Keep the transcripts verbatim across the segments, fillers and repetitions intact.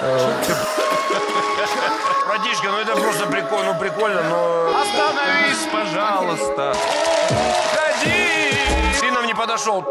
Братишка, ну это просто прикольно, ну прикольно, но... Остановись, пожалуйста. Ходи! Ты нам не подошел.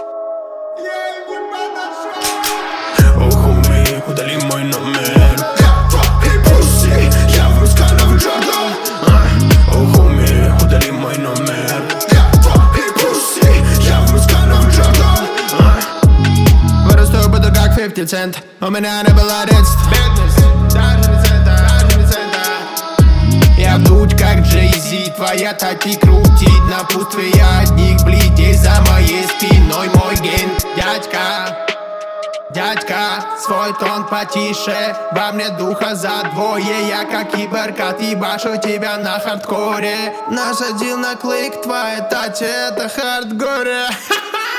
О, хуми, удали мой номер. Эй, пусси, я в русском Джордан. О, хуми, удали мой номер. Эй, пусси, я в русском Джордан. Вырасту, буду как пятьдесят цент. У меня не было детства. Бедность, даже не цента, даже не цента. Я вдуть как Джей-Зи, твоя тати крутит напутствие одних бледей за моей спиной мой ген. Дядька, дядька, свой тон потише, во мне духа за двое. Я как киберкат и башу тебя на хардкоре. Насадил на клик, твоя тати это хардгоре.